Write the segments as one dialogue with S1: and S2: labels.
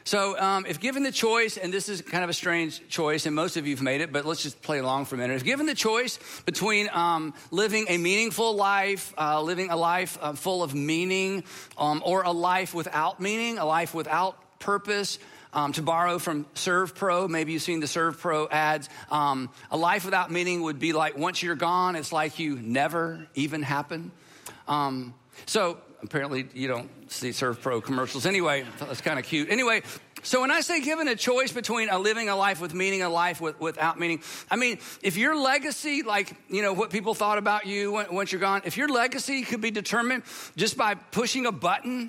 S1: So if given the choice, and this is kind of a strange choice, and most of you have made it, but let's just play along for a minute. If given the choice between living a meaningful life, living a life full of meaning, or a life without meaning, a life without purpose, to borrow from ServPro, maybe you've seen the ServPro ads, a life without meaning would be like once you're gone, it's like you never even happened. So apparently you don't see ServPro commercials. Anyway, that's kind of cute. Anyway, so when I say given a choice between living a life with meaning, a life without meaning, I mean, if your legacy, like, what people thought about you once you're gone, if your legacy could be determined just by pushing a button,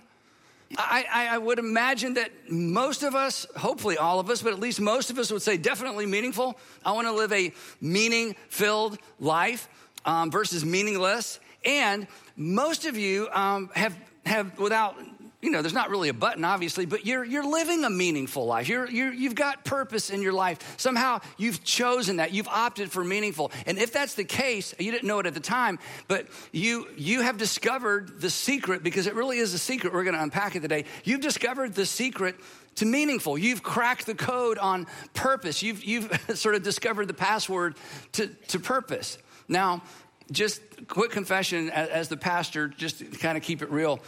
S1: I would imagine that most of us, hopefully all of us, but at least most of us would say definitely meaningful. I want to live a meaning-filled life versus meaningless. And most of you have without, there's not really a button, obviously, but you're living a meaningful life. You've got purpose in your life. Somehow you've chosen that. You've opted for meaningful. And if that's the case, you didn't know it at the time, but you have discovered the secret, because it really is a secret. We're going to unpack it today. You've discovered the secret to meaningful. You've cracked the code on purpose. You've sort of discovered the password to purpose. Now, just quick confession as the pastor, just to kind of keep it real.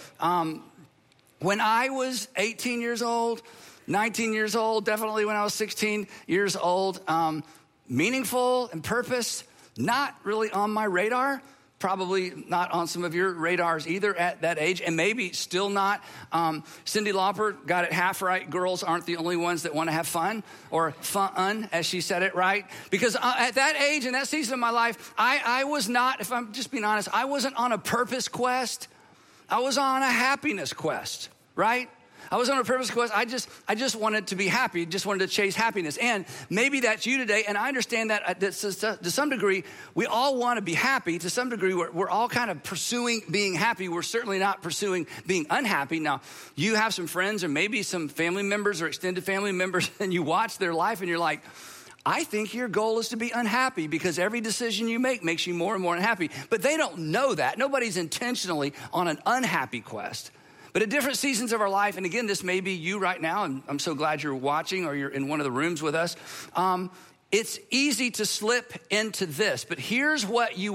S1: When I was 18 years old, 19 years old, definitely when I was 16 years old, meaningful and purpose, not really on my radar, probably not on some of your radars either at that age, and maybe still not. Cyndi Lauper got it half right. Girls aren't the only ones that want to have fun, or fun, as she said it right. Because at that age, in that season of my life, I was not, if I'm just being honest, I wasn't on a purpose quest. I was on a happiness quest, right? I was on a purpose quest. I just wanted to be happy, just wanted to chase happiness. And maybe that's you today. And I understand that to some degree, we all want to be happy. To some degree, we're all kind of pursuing being happy. We're certainly not pursuing being unhappy. Now, you have some friends or maybe some family members or extended family members, and you watch their life and you're like, I think your goal is to be unhappy because every decision you make makes you more and more unhappy. But they don't know that. Nobody's intentionally on an unhappy quest. But at different seasons of our life, and again, this may be you right now, and I'm so glad you're watching or you're in one of the rooms with us, it's easy to slip into this. But here's what we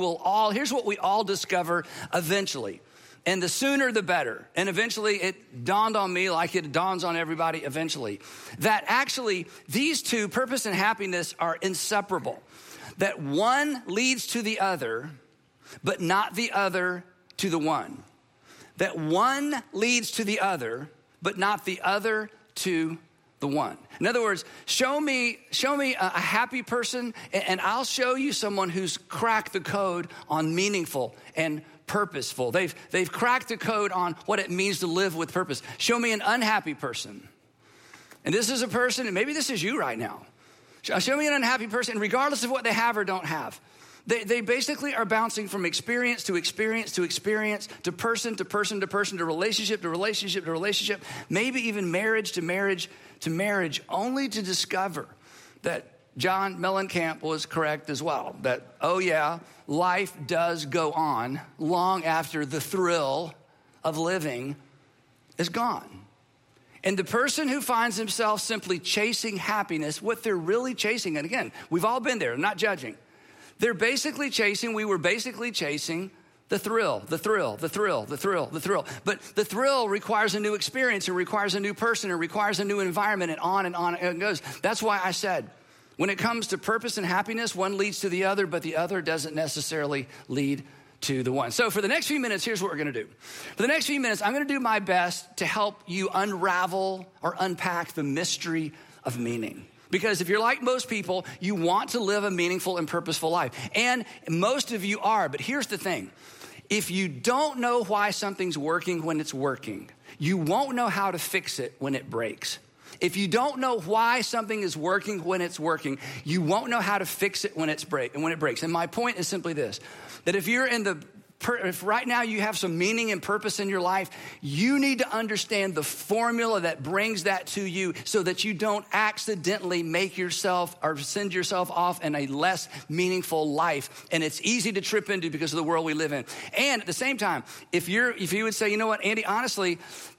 S1: all discover eventually. And the sooner, the better. And eventually it dawned on me, like it dawns on everybody eventually, that actually these two, purpose and happiness, are inseparable. That one leads to the other, but not the other to the one. That one leads to the other, but not the other to the one. In other words, show me a happy person, and I'll show you someone who's cracked the code on meaningful and purposeful. They've cracked the code on what it means to live with purpose. Show me an unhappy person. And this is a person, and maybe this is you right now. Show me an unhappy person, regardless of what they have or don't have. They basically are bouncing from experience to experience to experience, to person to person to person, to relationship to relationship to relationship, maybe even marriage to marriage to marriage, only to discover that John Mellencamp was correct as well. That, oh yeah, life does go on long after the thrill of living is gone. And the person who finds himself simply chasing happiness, what they're really chasing, and again, we've all been there, I'm not judging. We were basically chasing the thrill. But the thrill requires a new experience, it requires a new person, it requires a new environment, and on it goes. That's why I said, when it comes to purpose and happiness, one leads to the other, but the other doesn't necessarily lead to the one. So for the next few minutes, here's what we're gonna do. For the next few minutes, I'm gonna do my best to help you unravel or unpack the mystery of meaning. Because if you're like most people, you want to live a meaningful and purposeful life. And most of you are, but here's the thing. If you don't know why something's working when it's working, you won't know how to fix it when it breaks. If you don't know why something is working when it's working, you won't know how to fix it when it breaks. And my point is simply this, that if right now you have some meaning and purpose in your life, you need to understand the formula that brings that to you so that you don't accidentally make yourself or send yourself off in a less meaningful life. And it's easy to trip into because of the world we live in. And at the same time, if you would say, you know what, Andy, honestly,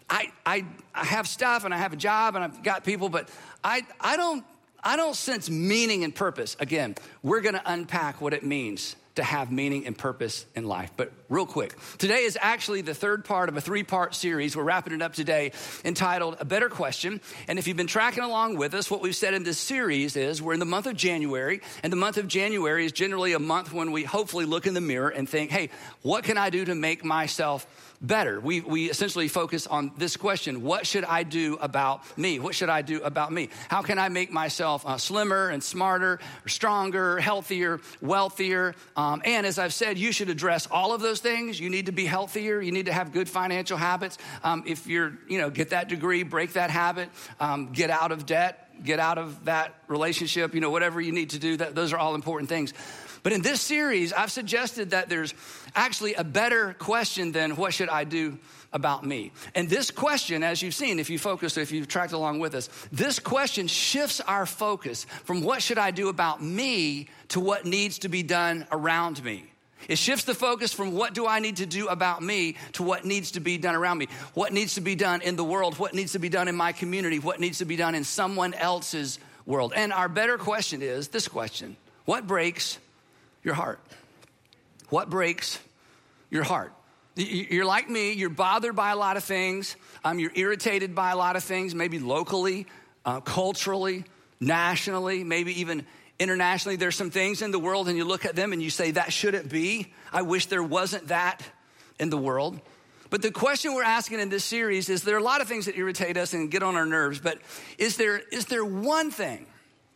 S1: I have stuff and I have a job and I've got people, but I don't sense meaning and purpose. Again, we're gonna unpack what it means to have meaning and purpose in life. But real quick, today is actually the third part of a 3-part series. We're wrapping it up today entitled A Better Question. And if you've been tracking along with us, what we've said in this series is we're in the month of January, and the month of January is generally a month when we hopefully look in the mirror and think, hey, what can I do to make myself better? We essentially focus on this question: what should I do about me? What should I do about me? How can I make myself slimmer and smarter, stronger, healthier, wealthier? And as I've said, you should address all of those things. You need to be healthier. You need to have good financial habits. If you're, get that degree, break that habit, get out of debt, get out of that relationship, whatever you need to do, those are all important things. But in this series, I've suggested that there's actually a better question than what should I do about me? And this question, as you've seen, if you've tracked along with us, this question shifts our focus from what should I do about me to what needs to be done around me. It shifts the focus from what do I need to do about me to what needs to be done around me. What needs to be done in the world, what needs to be done in my community, what needs to be done in someone else's world. And our better question is this question: what breaks your heart? What breaks your heart? You're like me, you're bothered by a lot of things. You're irritated by a lot of things, maybe locally, culturally, nationally, maybe even internationally. There's some things in the world and you look at them and you say, that shouldn't be. I wish there wasn't that in the world. But the question we're asking in this series is, there are a lot of things that irritate us and get on our nerves, but is there one thing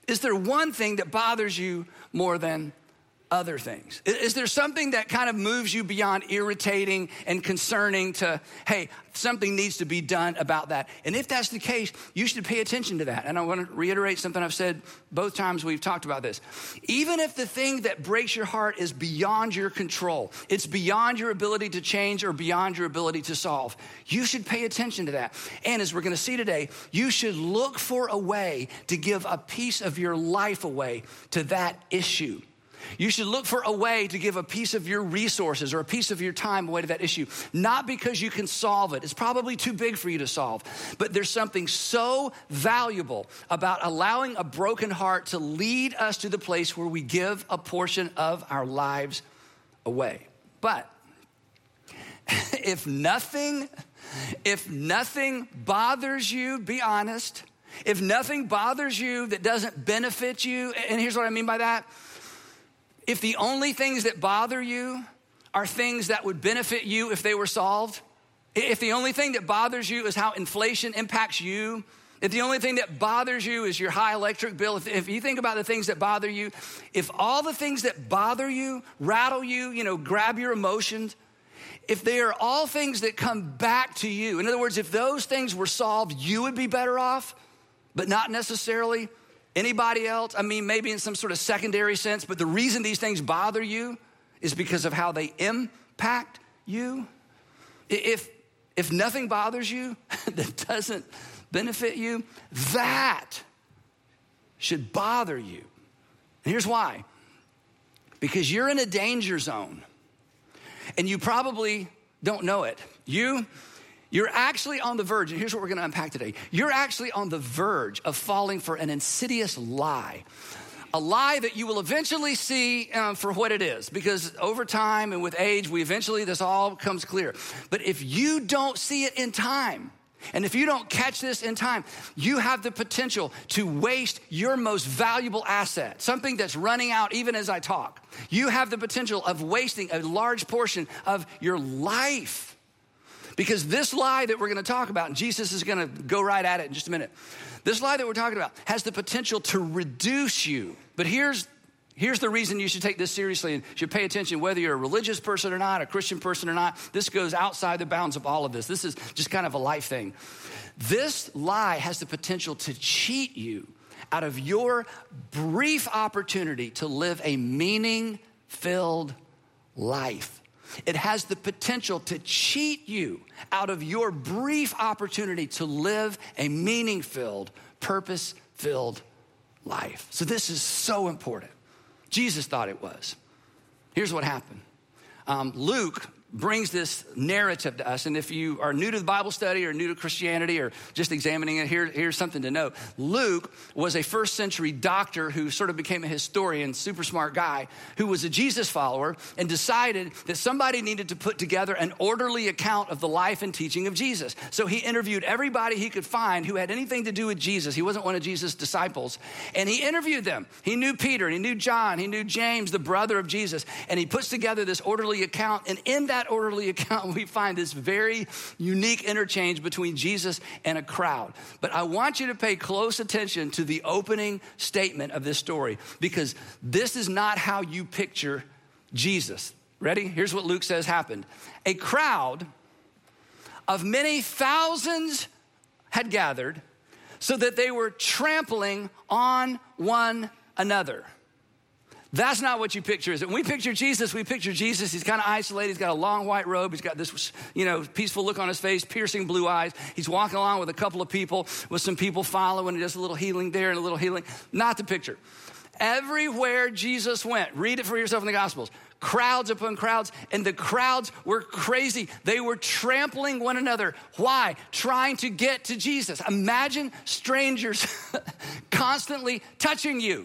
S1: that bothers you more than other things? Is there something that kind of moves you beyond irritating and concerning to, hey, something needs to be done about that? And if that's the case, you should pay attention to that. And I want to reiterate something I've said both times we've talked about this. Even if the thing that breaks your heart is beyond your control, it's beyond your ability to change or beyond your ability to solve, you should pay attention to that. And as we're going to see today, you should look for a way to give a piece of your life away to that issue. You should look for a way to give a piece of your resources or a piece of your time away to that issue. Not because you can solve it. It's probably too big for you to solve. But there's something so valuable about allowing a broken heart to lead us to the place where we give a portion of our lives away. But if nothing bothers you, be honest. If nothing bothers you that doesn't benefit you, and here's what I mean by that. If the only things that bother you are things that would benefit you if they were solved, if the only thing that bothers you is how inflation impacts you, if the only thing that bothers you is your high electric bill, if you think about the things that bother you, if all the things that bother you, rattle you, grab your emotions, if they are all things that come back to you, in other words, if those things were solved, you would be better off, but not necessarily anybody else. I mean, maybe in some sort of secondary sense, but the reason these things bother you is because of how they impact you. If nothing bothers you that doesn't benefit you, that should bother you. And here's why. Because you're in a danger zone and you probably don't know it. You're actually on the verge, and here's what we're gonna unpack today. You're actually on the verge of falling for an insidious lie. A lie that you will eventually see for what it is, because over time and with age, this all becomes clear. But if you don't see it in time, and if you don't catch this in time, you have the potential to waste your most valuable asset, something that's running out even as I talk. You have the potential of wasting a large portion of your life. Because this lie that we're going to talk about, and Jesus is going to go right at it in just a minute. This lie that we're talking about has the potential to reduce you. But here's the reason you should take this seriously and should pay attention, whether you're a religious person or not, a Christian person or not. This goes outside the bounds of all of this. This is just kind of a life thing. This lie has the potential to cheat you out of your brief opportunity to live a meaning-filled life. It has the potential to cheat you out of your brief opportunity to live a meaning-filled, purpose-filled life. So this is so important. Jesus thought it was. Here's what happened. Luke brings this narrative to us. And if you are new to the Bible study or new to Christianity or just examining it, here's something to know. Luke was a first century doctor who sort of became a historian, super smart guy, who was a Jesus follower and decided that somebody needed to put together an orderly account of the life and teaching of Jesus. So he interviewed everybody he could find who had anything to do with Jesus. He wasn't one of Jesus' disciples. And he interviewed them. He knew Peter, and he knew John, he knew James, the brother of Jesus. And he puts together this orderly account. And in that orderly account, we find this very unique interchange between Jesus and a crowd. But I want you to pay close attention to the opening statement of this story, because this is not how you picture Jesus. Ready? Here's what Luke says happened. A crowd of many thousands had gathered so that they were trampling on one another. That's not what you picture, is it? When we picture Jesus, he's kind of isolated. He's got a long white robe. He's got this, peaceful look on his face, piercing blue eyes. He's walking along with a couple of people, with some people following. He does a little healing there and a little healing. Not the picture. Everywhere Jesus went, read it for yourself in the Gospels, crowds upon crowds, and the crowds were crazy. They were trampling one another. Why? Trying to get to Jesus. Imagine strangers constantly touching you.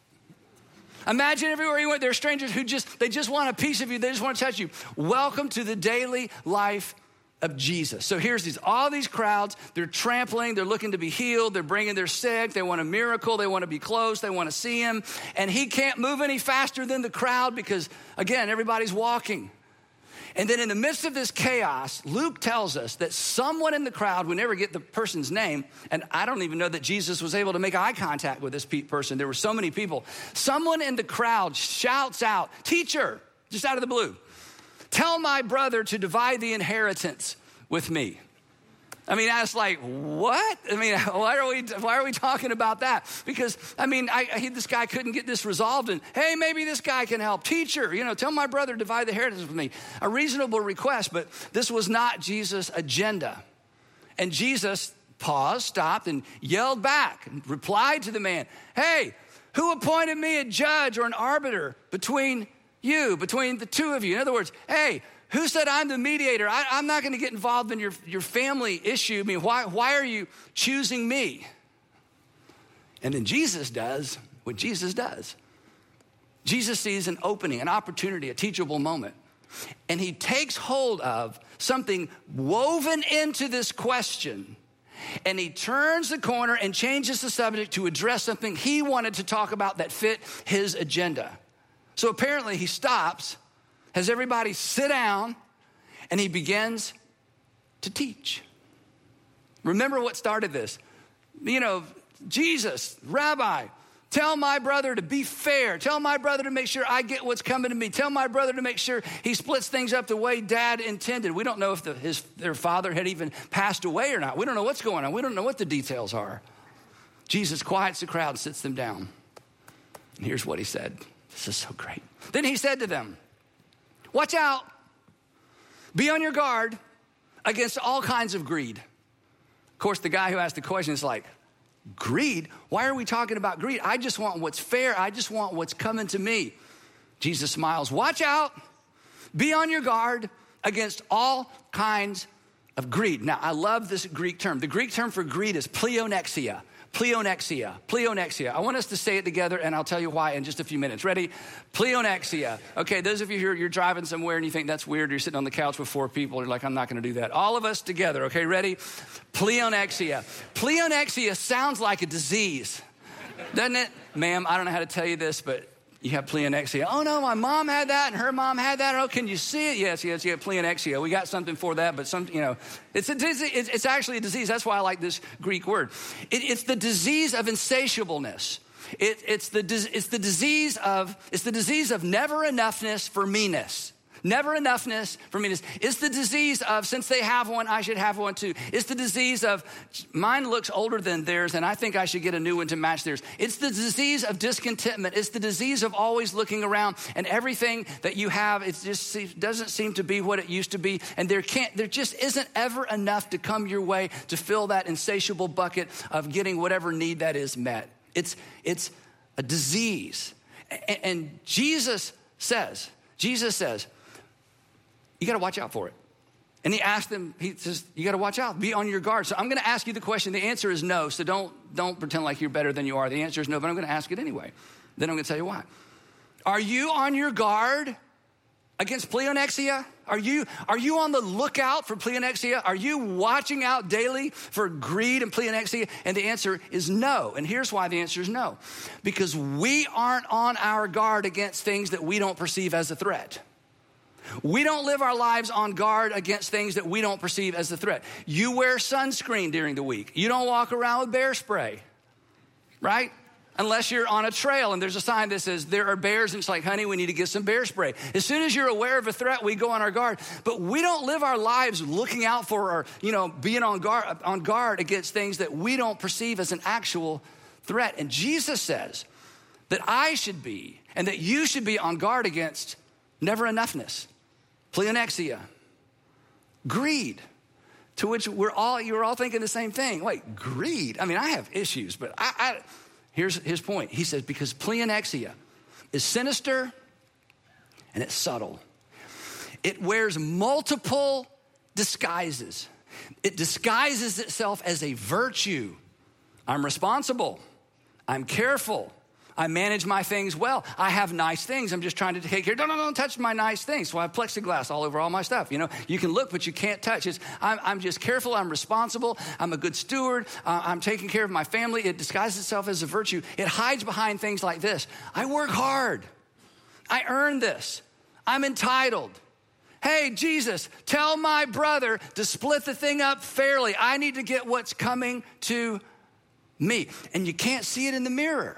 S1: Imagine everywhere you went, there are strangers who they just want a piece of you. They just want to touch you. Welcome to the daily life of Jesus. So here's all these crowds. They're trampling. They're looking to be healed. They're bringing their sick. They want a miracle. They want to be close. They want to see him. And he can't move any faster than the crowd because, again, everybody's walking. And then in the midst of this chaos, Luke tells us that someone in the crowd, we never get the person's name, and I don't even know that Jesus was able to make eye contact with this person. There were so many people. Someone in the crowd shouts out, "Teacher," just out of the blue, "tell my brother to divide the inheritance with me." I mean, I was like, what? I mean, why are we talking about that? Because, this guy couldn't get this resolved, and hey, maybe this guy can help. "Teacher, tell my brother to divide the inheritance with me." A reasonable request, but this was not Jesus' agenda. And Jesus paused, stopped, and yelled back and replied to the man, "Hey, who appointed me a judge or an arbiter between the two of you?" In other words, hey, who said I'm the mediator? I'm not going to get involved in your family issue. I mean, why are you choosing me? And then Jesus does what Jesus does. Jesus sees an opening, an opportunity, a teachable moment. And he takes hold of something woven into this question. And he turns the corner and changes the subject to address something he wanted to talk about that fit his agenda. So apparently he stops, has everybody sit down, and he begins to teach. Remember what started this. Jesus, "Rabbi, tell my brother to be fair. Tell my brother to make sure I get what's coming to me. Tell my brother to make sure he splits things up the way Dad intended." We don't know if their father had even passed away or not. We don't know what's going on. We don't know what the details are. Jesus quiets the crowd and sits them down. And here's what he said. This is so great. Then he said to them, "Watch out. Be on your guard against all kinds of greed." Of course, the guy who asked the question is like, "Greed? Why are we talking about greed? I just want what's fair. I just want what's coming to me." Jesus smiles. "Watch out. Be on your guard against all kinds of greed." Now, I love this Greek term. The Greek term for greed is pleonexia. Pleonexia, pleonexia. I want us to say it together, and I'll tell you why in just a few minutes. Ready? Pleonexia. Okay, those of you who you're driving somewhere and you think that's weird, you're sitting on the couch with 4 people, you're like, I'm not going to do that. All of us together, okay, ready? Pleonexia. Pleonexia sounds like a disease, doesn't it? Ma'am, I don't know how to tell you this, but you have pleonexia. "Oh no, my mom had that and her mom had that. Oh, can you see it?" Yes, you have pleonexia. We got something for that, but it's actually a disease. That's why I like this Greek word. It's the disease of insatiableness. It's the disease of never enoughness for meanness. Never enoughness for meanness. It's the disease of, since they have one, I should have one too. It's the disease of, mine looks older than theirs and I think I should get a new one to match theirs. It's the disease of discontentment. It's the disease of always looking around and everything that you have, it just doesn't seem to be what it used to be. And there just isn't ever enough to come your way to fill that insatiable bucket of getting whatever need that is met. It's a disease. And Jesus says, you got to watch out for it. And he asked them, he says, you got to watch out, be on your guard. So I'm going to ask you the question. The answer is no. So don't pretend like you're better than you are. The answer is no, but I'm going to ask it anyway. Then I'm going to tell you why. Are you on your guard against pleonexia? Are you on the lookout for pleonexia? Are you watching out daily for greed and pleonexia? And the answer is no. And here's why the answer is no. Because we aren't on our guard against things that we don't perceive as a threat. We don't live our lives on guard against things that we don't perceive as a threat. You wear sunscreen during the week. You don't walk around with bear spray, right? Unless you're on a trail and there's a sign that says there are bears and it's like, honey, we need to get some bear spray. As soon as you're aware of a threat, we go on our guard. But we don't live our lives looking out for or, being on guard against things that we don't perceive as an actual threat. And Jesus says that I should be and that you should be on guard against never enoughness, pleonexia, greed, to which you're all thinking the same thing. Wait, greed? I mean, I have issues, but here's his point. He says, because pleonexia is sinister and it's subtle. It wears multiple disguises. It disguises itself as a virtue. I'm responsible. I'm careful. I manage my things well. I have nice things. I'm just trying to take care. Don't touch my nice things. So I have plexiglass all over all my stuff. You can look, but you can't touch. I'm just careful. I'm responsible. I'm a good steward. I'm taking care of my family. It disguises itself as a virtue. It hides behind things like this. I work hard. I earn this. I'm entitled. Hey, Jesus, tell my brother to split the thing up fairly. I need to get what's coming to me. And you can't see it in the mirror.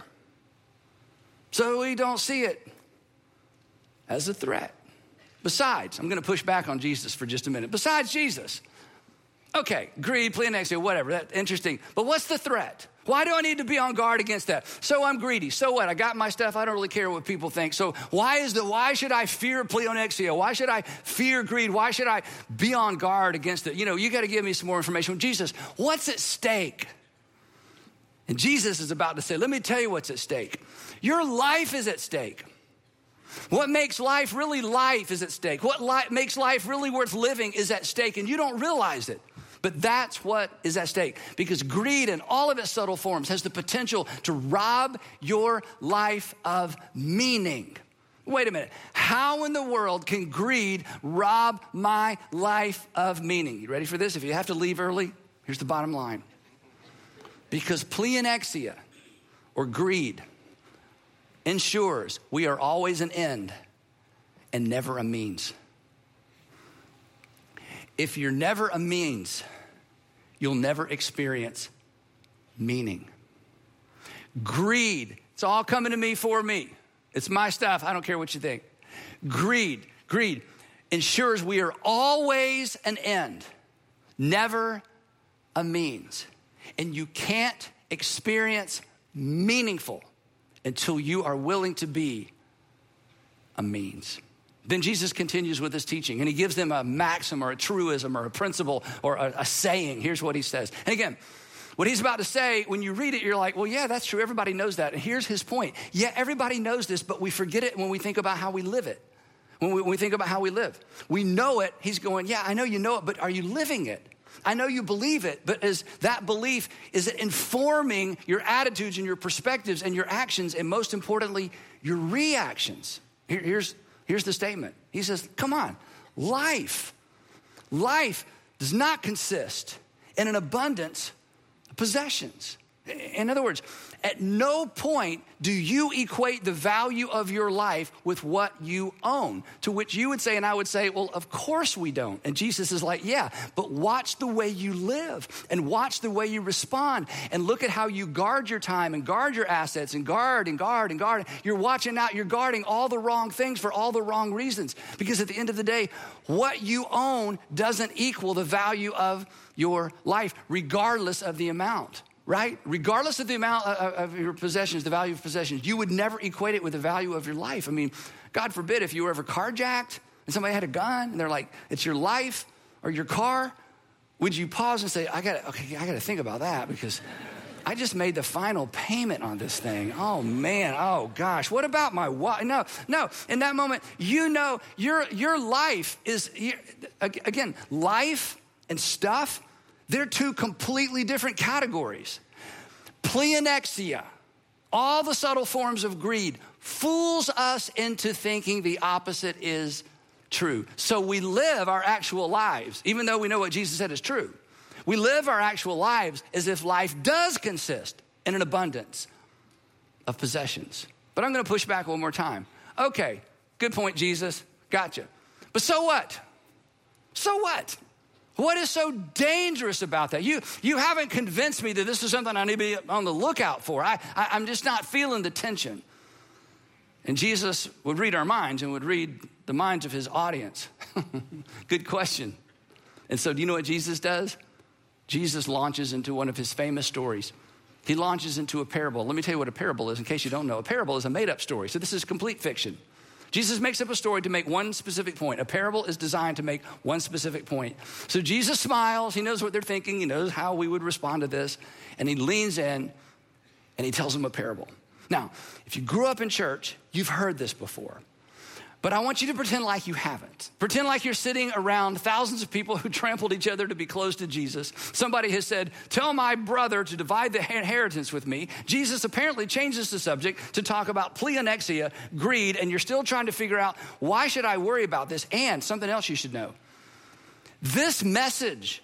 S1: So we don't see it as a threat. Besides, I'm going to push back on Jesus for just a minute. Besides Jesus, okay, greed, pleonexia, whatever, that's interesting. But what's the threat? Why do I need to be on guard against that? So I'm greedy. So what? I got my stuff. I don't really care what people think. So why should I fear pleonexia? Why should I fear greed? Why should I be on guard against it? You got to give me some more information. Jesus, what's at stake? And Jesus is about to say, let me tell you what's at stake. Your life is at stake. What makes life really life is at stake. What makes life really worth living is at stake, and you don't realize it. But that's what is at stake, because greed in all of its subtle forms has the potential to rob your life of meaning. Wait a minute. How in the world can greed rob my life of meaning? You ready for this? If you have to leave early, here's the bottom line. Because pleonexia or greed ensures we are always an end and never a means. If you're never a means, you'll never experience meaning. Greed, it's all coming to me for me. It's my stuff. I don't care what you think. Greed ensures we are always an end, never a means. And you can't experience meaningful until you are willing to be a means. Then Jesus continues with his teaching, and he gives them a maxim or a truism or a principle or a saying. Here's what he says. And again, what he's about to say, when you read it, you're like, well, yeah, that's true. Everybody knows that. And here's his point. Yeah, everybody knows this, but we forget it when we think about how we live it. When we think about how we live. We know it. He's going, yeah, I know you know it, but are you living it? I know you believe it, but is that belief, is it informing your attitudes and your perspectives and your actions, and most importantly, your reactions? Here's the statement. He says, come on, life does not consist in an abundance of possessions. In other words, at no point do you equate the value of your life with what you own. To which you would say, and I would say, well, of course we don't. And Jesus is like, yeah, but watch the way you live and watch the way you respond and look at how you guard your time and guard your assets and guard. You're watching out, you're guarding all the wrong things for all the wrong reasons. Because at the end of the day, what you own doesn't equal the value of your life, regardless of the amount. Right? Regardless of the amount of your possessions, the value of possessions, you would never equate it with the value of your life. I mean, God forbid if you were ever carjacked and somebody had a gun and they're like, it's your life or your car, would you pause and say, I gotta think about that, because I just made the final payment on this thing. Oh man, oh gosh, what about my wife? No. In that moment, you know, your life is, again, life and stuff, they're two completely different categories. Pleonexia, all the subtle forms of greed, fools us into thinking the opposite is true. So we live our actual lives, even though we know what Jesus said is true. We live our actual lives as if life does consist in an abundance of possessions. But I'm going to push back one more time. Okay, good point, Jesus. Gotcha. But so what? So what? What is so dangerous about that? You haven't convinced me that this is something I need to be on the lookout for. I'm just not feeling the tension. And Jesus would read our minds and would read the minds of his audience. Good question. And so do you know what Jesus does? Jesus launches into one of his famous stories. He launches into a parable. Let me tell you what a parable is in case you don't know. A parable is a made-up story. So this is complete fiction. Jesus makes up a story to make one specific point. A parable is designed to make one specific point. So Jesus smiles. He knows what they're thinking. He knows how we would respond to this. And he leans in and he tells them a parable. Now, if you grew up in church, you've heard this before. But I want you to pretend like you haven't. Pretend like you're sitting around thousands of people who trampled each other to be close to Jesus. Somebody has said, tell my brother to divide the inheritance with me. Jesus apparently changes the subject to talk about pleonexia, greed, and you're still trying to figure out, why should I worry about this? And something else you should know. This message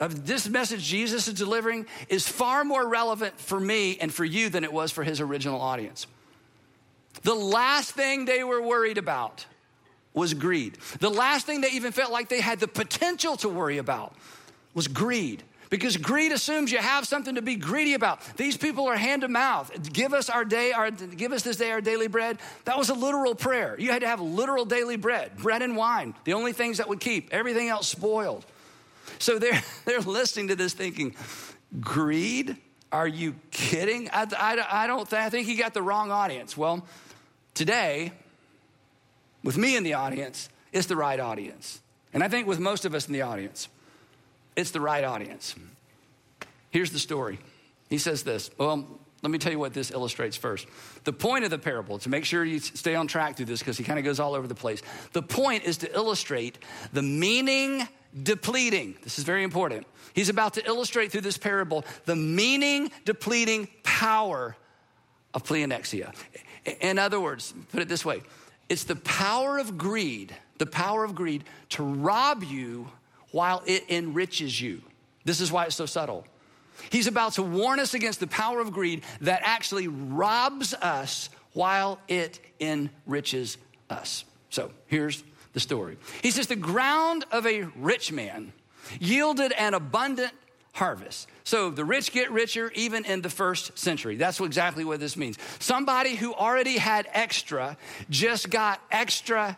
S1: Jesus is delivering is far more relevant for me and for you than it was for his original audience. The last thing they were worried about was greed. The last thing they even felt like they had the potential to worry about was greed. Because greed assumes you have something to be greedy about. These people are hand to mouth. Give us this day our daily bread. That was a literal prayer. You had to have literal daily bread and wine, the only things that would keep. Everything else spoiled. So they're listening to this thinking, greed? Are you kidding? I think he got the wrong audience. Well, today, with me in the audience, it's the right audience. And I think with most of us in the audience, it's the right audience. Here's the story. He says this. Well, let me tell you what this illustrates first. The point of the parable, to make sure you stay on track through this because he kind of goes all over the place. The point is to illustrate the meaning depleting. This is very important. He's about to illustrate through this parable the meaning depleting power of pleonexia. In other words, put it this way. It's the power of greed to rob you while it enriches you. This is why it's so subtle. He's about to warn us against the power of greed that actually robs us while it enriches us. So here's the story. He says, the ground of a rich man yielded an abundant harvest. So the rich get richer even in the first century. That's exactly what this means. Somebody who already had extra just got extra.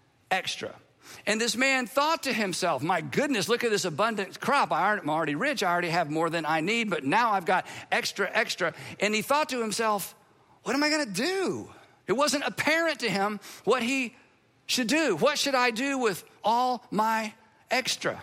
S1: And this man thought to himself, my goodness, look at this abundant crop. I'm already rich. I already have more than I need, but now I've got extra. And he thought to himself, what am I going to do? It wasn't apparent to him what he should do. What should I do with all my extra?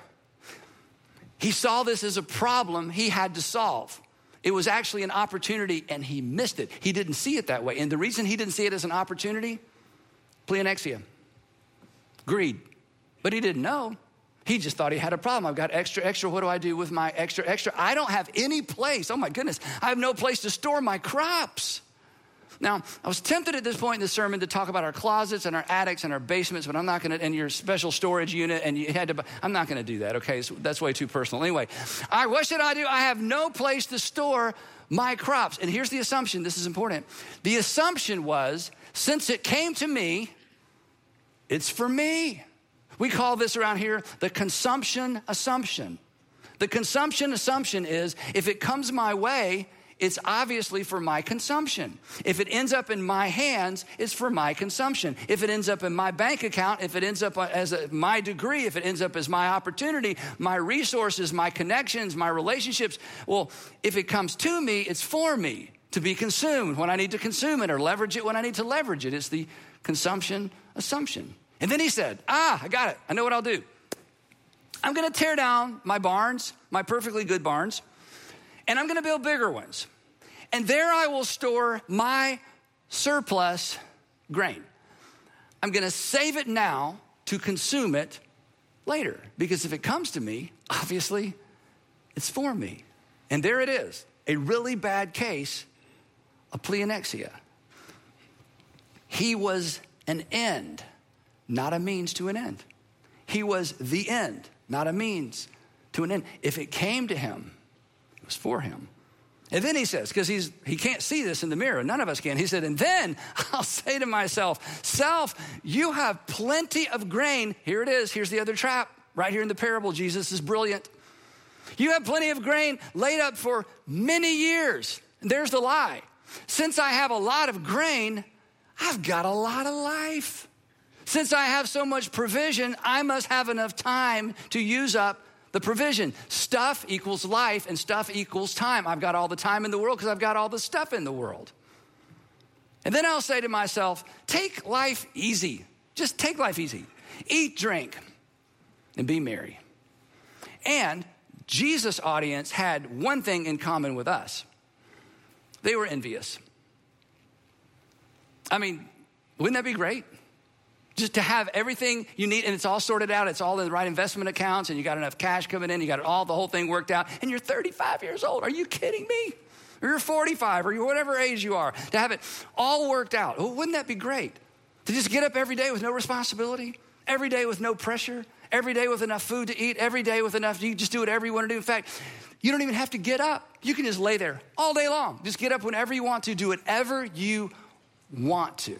S1: He saw this as a problem he had to solve. It was actually an opportunity and he missed it. He didn't see it that way. And the reason he didn't see it as an opportunity, pleonexia, greed. But he didn't know. He just thought he had a problem. I've got extra. What do I do with my extra? I don't have any place. Oh my goodness. I have no place to store my crops. Now, I was tempted at this point in the sermon to talk about our closets and our attics and our basements, but I'm not going to, and your special storage unit, and you had to, I'm not going to do that, okay? So that's way too personal. Anyway, all right, what should I do? I have no place to store my crops. And here's the assumption. This is important. The assumption was, since it came to me, it's for me. We call this around here the consumption assumption. The consumption assumption is, if it comes my way, it's obviously for my consumption. If it ends up in my hands, it's for my consumption. If it ends up in my bank account, if it ends up as my degree, if it ends up as my opportunity, my resources, my connections, my relationships, well, if it comes to me, it's for me to be consumed when I need to consume it or leverage it when I need to leverage it. It's the consumption assumption. And then he said, I got it. I know what I'll do. I'm going to tear down my barns, my perfectly good barns, and I'm going to build bigger ones. and there I will store my surplus grain. I'm going to save it now to consume it later, because if it comes to me, obviously it's for me. And there it is, a really bad case of pleonexia. He was an end, not a means to an end. He was the end, not a means to an end. If it came to him, it was for him. And then he says, because he can't see this in the mirror, none of us can. He said, and then I'll say to myself, self, you have plenty of grain. Here it is. Here's the other trap. Right here in the parable, Jesus is brilliant. You have plenty of grain laid up for many years. And there's the lie. Since I have a lot of grain, I've got a lot of life. Since I have so much provision, I must have enough time to use up the provision. Stuff equals life, and stuff equals time. I've got all the time in the world because I've got all the stuff in the world. And then I'll say to myself, take life easy. Just take life easy. Eat, drink, and be merry. And Jesus' audience had one thing in common with us. They were envious. I mean, wouldn't that be great? Just to have everything you need, and it's all sorted out. It's all in the right investment accounts, and you got enough cash coming in. You got the whole thing worked out, and you're 35 years old. Are you kidding me? Or you're 45, or you're whatever age you are. To have it all worked out. Well, wouldn't that be great? To just get up every day with no responsibility, every day with no pressure, every day with enough food to eat, every day with enough, you just do whatever you want to do. In fact, you don't even have to get up. You can just lay there all day long. Just get up whenever you want to, do whatever you want to.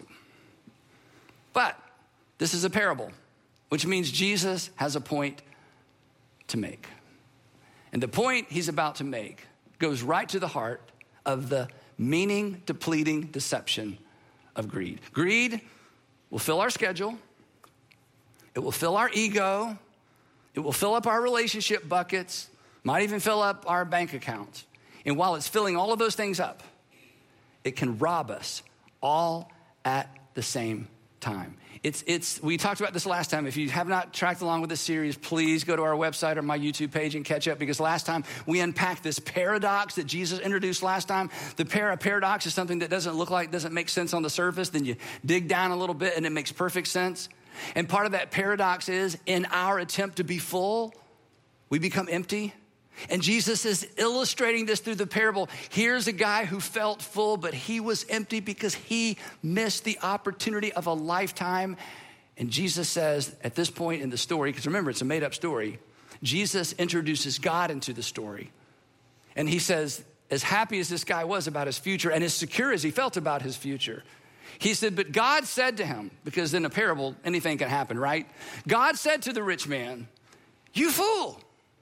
S1: But this is a parable, which means Jesus has a point to make. And the point he's about to make goes right to the heart of the meaning-depleting deception of greed. Greed will fill our schedule. It will fill our ego. It will fill up our relationship buckets, might even fill up our bank accounts. And while it's filling all of those things up, it can rob us all at the same time. We talked about this last time. If you have not tracked along with this series, please go to our website or my YouTube page and catch up, because last time we unpacked this paradox that Jesus introduced last time. A paradox is something that doesn't make sense on the surface. Then you dig down a little bit and it makes perfect sense. And part of that paradox is, in our attempt to be full, we become empty. And Jesus is illustrating this through the parable. Here's a guy who felt full, but he was empty because he missed the opportunity of a lifetime. And Jesus says at this point in the story, because remember, it's a made-up story, Jesus introduces God into the story. And he says, as happy as this guy was about his future and as secure as he felt about his future, he said, but God said to him, because in a parable, anything can happen, right? God said to the rich man, you fool.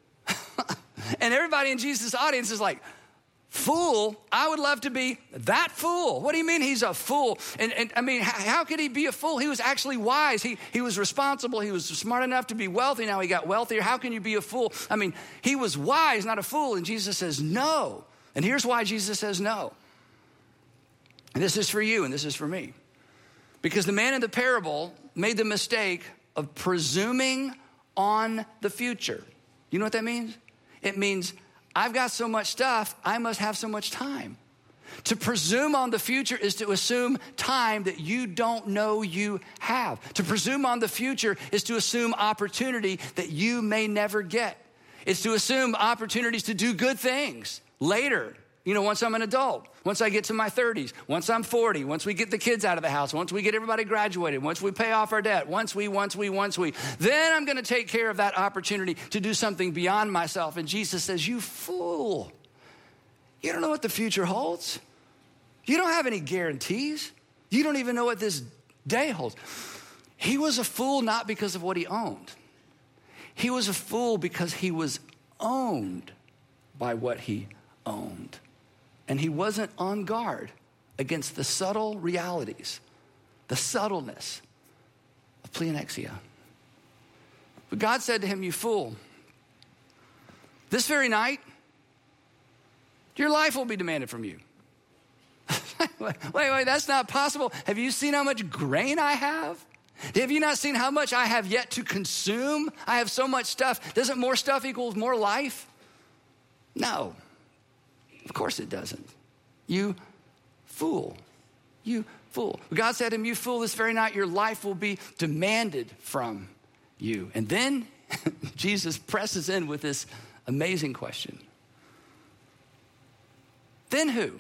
S1: And everybody in Jesus' audience is like, fool? I would love to be that fool. What do you mean he's a fool? And I mean, how could he be a fool? He was actually wise. He was responsible. He was smart enough to be wealthy. Now he got wealthier. How can you be a fool? I mean, he was wise, not a fool. And Jesus says no. And here's why Jesus says no. And this is for you and this is for me. Because the man in the parable made the mistake of presuming on the future. You know what that means? It means I've got so much stuff, I must have so much time. To presume on the future is to assume time that you don't know you have. To presume on the future is to assume opportunity that you may never get. It's to assume opportunities to do good things later. You know, once I'm an adult, once I get to my 30s, once I'm 40, once we get the kids out of the house, once we get everybody graduated, once we pay off our debt, once we, then I'm going to take care of that opportunity to do something beyond myself. And Jesus says, you fool. You don't know what the future holds. You don't have any guarantees. You don't even know what this day holds. He was a fool not because of what he owned. He was a fool because he was owned by what he owned. And he wasn't on guard against the subtle realities, the subtleness of pleonexia. But God said to him, you fool, this very night, your life will be demanded from you. Wait, that's not possible. Have you seen how much grain I have? Have you not seen how much I have yet to consume? I have so much stuff. Doesn't more stuff equal more life? No. Of course it doesn't. You fool. You fool. God said to him, you fool, this very night your life will be demanded from you. And then Jesus presses in with this amazing question. Then who?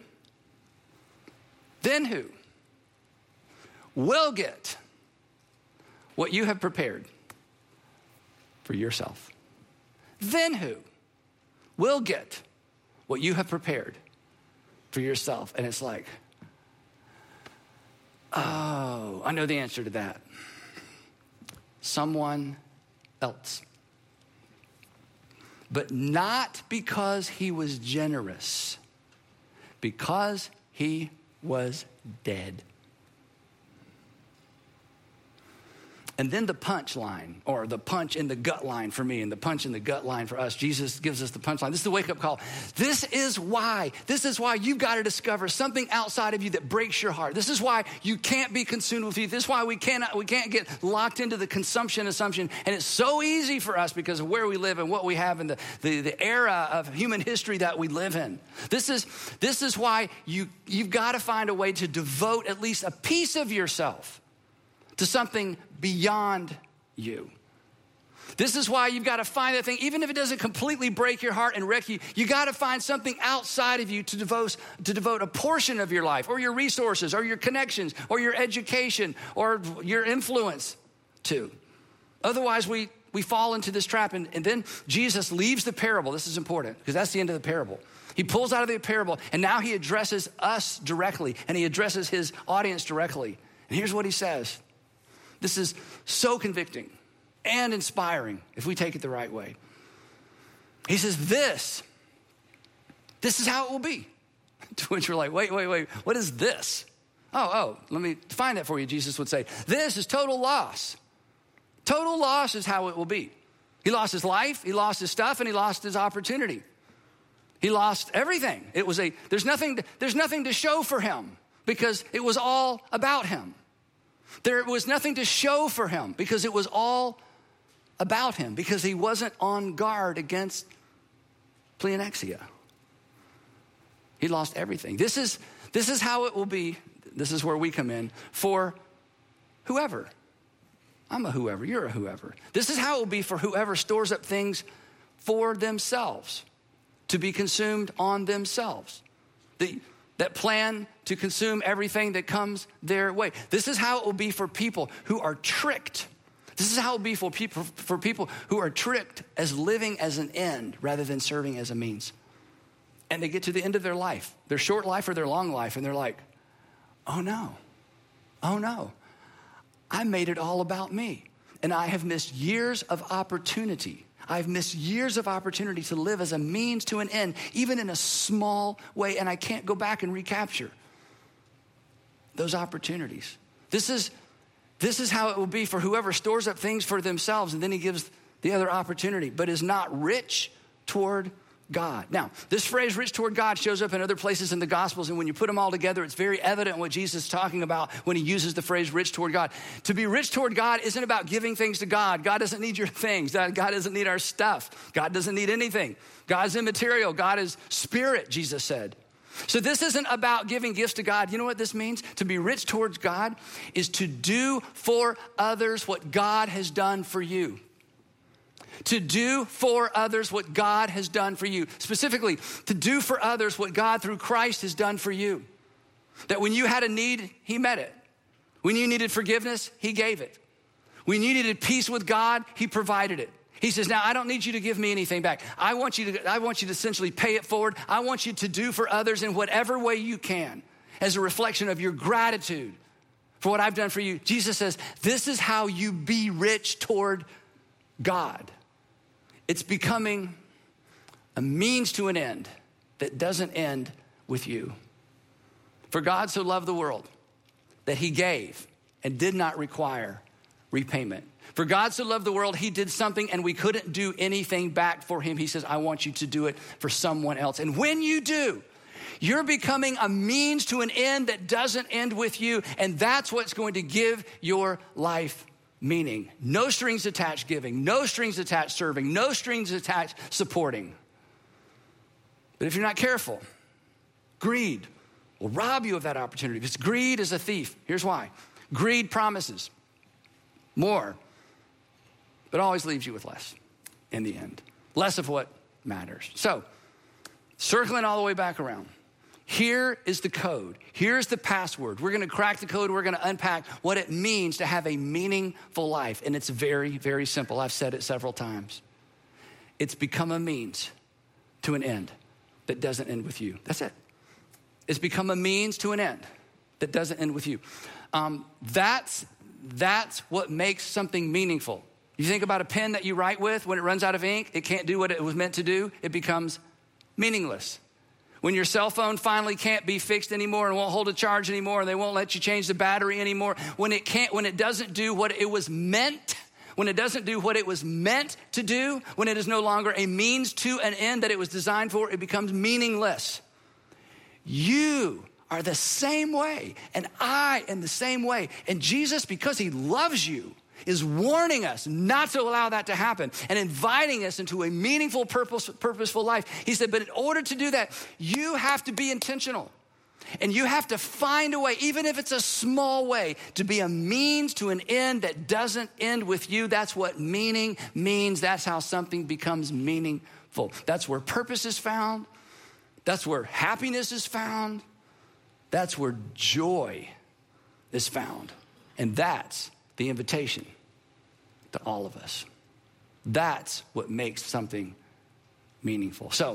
S1: Then who will get what you have prepared for yourself? Then who will get what you have prepared for yourself? And it's like, oh, I know the answer to that. Someone else. But not because he was generous, because he was dead. And then the punch line, or the punch in the gut line for me and the punch in the gut line for us, Jesus gives us the punch line. This is the wake-up call. This is why you've got to discover something outside of you that breaks your heart. This is why you can't be consumed with youth. This is why we can't get locked into the consumption assumption. And it's so easy for us because of where we live and what we have and the era of human history that we live in. This is why you've got to find a way to devote at least a piece of yourself to something beyond you. This is why you've got to find that thing, even if it doesn't completely break your heart and wreck you, you got to find something outside of you to devote a portion of your life or your resources or your connections or your education or your influence to. Otherwise, we fall into this trap. And then Jesus leaves the parable. This is important because that's the end of the parable. He pulls out of the parable and now he addresses us directly and he addresses his audience directly. And here's what he says. This is so convicting and inspiring if we take it the right way. He says, this is how it will be. To which we're like, wait, what is this? Oh, let me define that for you, Jesus would say. This is total loss. Total loss is how it will be. He lost his life, he lost his stuff, and he lost his opportunity. He lost everything. There's nothing to show for him because it was all about him. There was nothing to show for him because it was all about him, because he wasn't on guard against pleonexia. He lost everything. This is how it will be. This is where we come in for whoever. I'm a whoever, you're a whoever. This is how it will be for whoever stores up things for themselves, to be consumed on themselves. That plan to consume everything that comes their way. This is how it will be for people who are tricked. This is how it will be for people who are tricked as living as an end rather than serving as a means. And they get to the end of their life, their short life or their long life, and they're like, oh no, I made it all about me. And I have missed years of opportunity. I've missed years of opportunity to live as a means to an end, even in a small way, and I can't go back and recapture those opportunities. This is how it will be for whoever stores up things for themselves, and then he gives the other opportunity, but is not rich toward God. Now, this phrase, rich toward God, shows up in other places in the Gospels, and when you put them all together, it's very evident what Jesus is talking about when he uses the phrase rich toward God. To be rich toward God isn't about giving things to God. God doesn't need your things. God doesn't need our stuff. God doesn't need anything. God's immaterial. God is spirit, Jesus said. So this isn't about giving gifts to God. You know what this means? To be rich towards God is to do for others what God has done for you. To do for others what God has done for you. Specifically, to do for others what God through Christ has done for you. That when you had a need, he met it. When you needed forgiveness, he gave it. When you needed peace with God, he provided it. He says, now I don't need you to give me anything back. I want you to essentially pay it forward. I want you to do for others in whatever way you can as a reflection of your gratitude for what I've done for you. Jesus says, this is how you be rich toward God. It's becoming a means to an end that doesn't end with you. For God so loved the world that he gave and did not require repayment. For God so loved the world, he did something and we couldn't do anything back for him. He says, I want you to do it for someone else. And when you do, you're becoming a means to an end that doesn't end with you. And that's what's going to give your life meaning. No strings attached giving, no strings attached serving, no strings attached supporting. But if you're not careful, greed will rob you of that opportunity. Because greed is a thief. Here's why. Greed promises more, but always leaves you with less in the end. Less of what matters. So, circling all the way back around. Here is the code. Here's the password. We're going to crack the code. We're going to unpack what it means to have a meaningful life. And it's very, very simple. I've said it several times. It's become a means to an end that doesn't end with you. That's it. It's become a means to an end that doesn't end with you. That's what makes something meaningful. You think about a pen that you write with, when it runs out of ink, it can't do what it was meant to do. It becomes meaningless. When your cell phone finally can't be fixed anymore and won't hold a charge anymore, and they won't let you change the battery anymore, when it doesn't do what it was meant, when it doesn't do what it was meant to do, when it is no longer a means to an end that it was designed for, it becomes meaningless. You are the same way, and I am the same way. And Jesus, because he loves you, is warning us not to allow that to happen and inviting us into a meaningful, purposeful life. He said, but in order to do that, you have to be intentional. And you have to find a way, even if it's a small way, to be a means to an end that doesn't end with you. That's what meaning means. That's how something becomes meaningful. That's where purpose is found. That's where happiness is found. That's where joy is found. And that's the invitation to all of us. That's what makes something meaningful. So,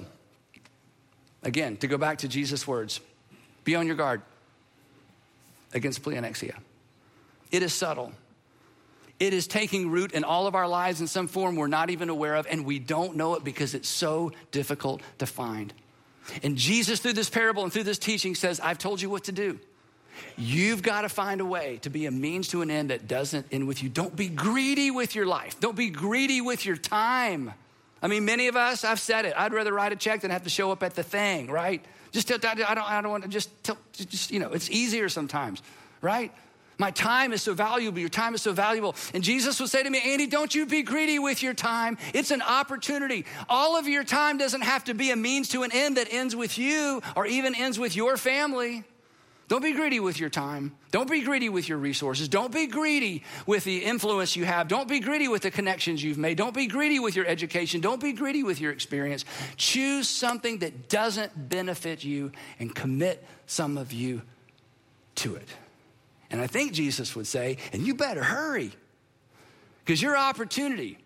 S1: again, to go back to Jesus' words, be on your guard against pleonexia. It is subtle. It is taking root in all of our lives in some form we're not even aware of, and we don't know it because it's so difficult to find. And Jesus, through this parable and through this teaching, says, I've told you what to do. You've got to find a way to be a means to an end that doesn't end with you. Don't be greedy with your life. Don't be greedy with your time. I mean, many of us, I've said it, I'd rather write a check than have to show up at the thing, right? I don't want to just it's easier sometimes, right? My time is so valuable. Your time is so valuable. And Jesus would say to me, Andy, don't you be greedy with your time. It's an opportunity. All of your time doesn't have to be a means to an end that ends with you or even ends with your family. Don't be greedy with your time. Don't be greedy with your resources. Don't be greedy with the influence you have. Don't be greedy with the connections you've made. Don't be greedy with your education. Don't be greedy with your experience. Choose something that doesn't benefit you and commit some of you to it. And I think Jesus would say, and you better hurry, because your opportunity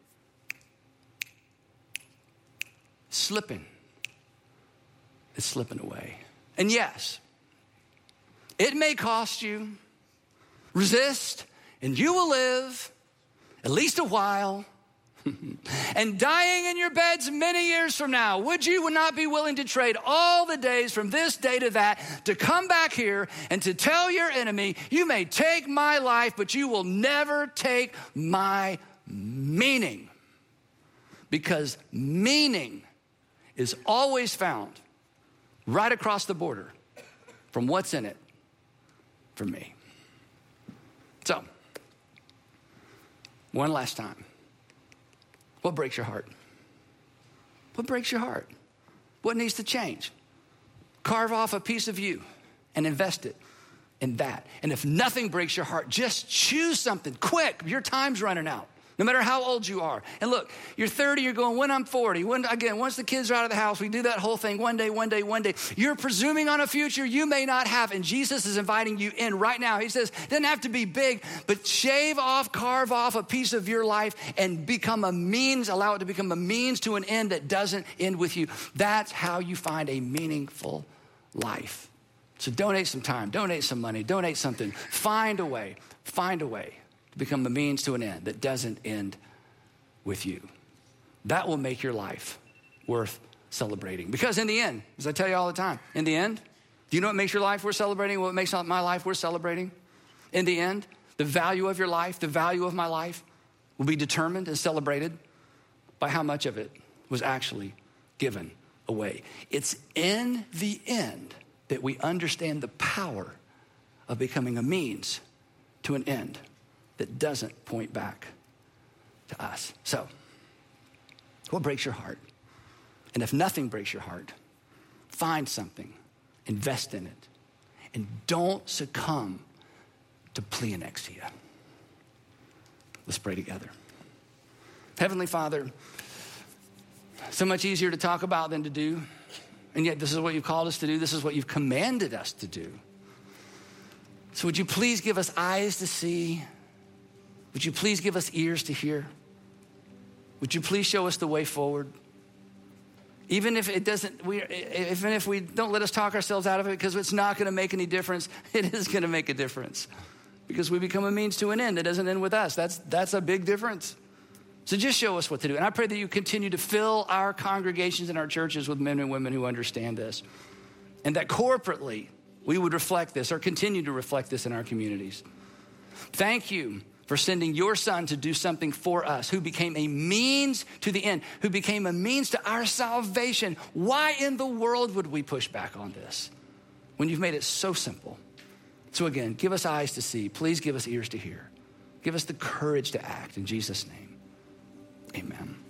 S1: is slipping. It's slipping away. And yes, it may cost you. Resist, and you will live at least a while. And dying in your beds many years from now, would you not be willing to trade all the days from this day to that to come back here and to tell your enemy, you may take my life, but you will never take my meaning? Because meaning is always found right across the border from what's in it for me. So, one last time. What breaks your heart? What breaks your heart? What needs to change? Carve off a piece of you and invest it in that. And if nothing breaks your heart, just choose something quick. Your time's running out. No matter how old you are. And look, you're 30, you're going, when I'm 40. Once the kids are out of the house, we do that whole thing, one day. You're presuming on a future you may not have, and Jesus is inviting you in right now. He says, it doesn't have to be big, but carve off a piece of your life and allow it to become a means to an end that doesn't end with you. That's how you find a meaningful life. So donate some time, donate some money, donate something. Find a way to become the means to an end that doesn't end with you. That will make your life worth celebrating. Because in the end, as I tell you all the time, in the end, do you know what makes your life worth celebrating? What makes my life worth celebrating? In the end, the value of your life, the value of my life will be determined and celebrated by how much of it was actually given away. It's in the end that we understand the power of becoming a means to an end that doesn't point back to us. So, what breaks your heart? And if nothing breaks your heart, find something, invest in it, and don't succumb to pleonexia. Let's pray together. Heavenly Father, so much easier to talk about than to do. And yet this is what you've called us to do. This is what you've commanded us to do. So would you please give us eyes to see? Would you please give us ears to hear? Would you please show us the way forward? Even if even if we don't let us talk ourselves out of it, because it's not going to make any difference, it is going to make a difference. Because we become a means to an end. It doesn't end with us. That's a big difference. So just show us what to do. And I pray that you continue to fill our congregations and our churches with men and women who understand this. And that corporately we would reflect this or continue to reflect this in our communities. Thank you for sending your son to do something for us, who became a means to the end, who became a means to our salvation. Why in the world would we push back on this when you've made it so simple? So again, give us eyes to see. Please give us ears to hear. Give us the courage to act. In Jesus' name, amen.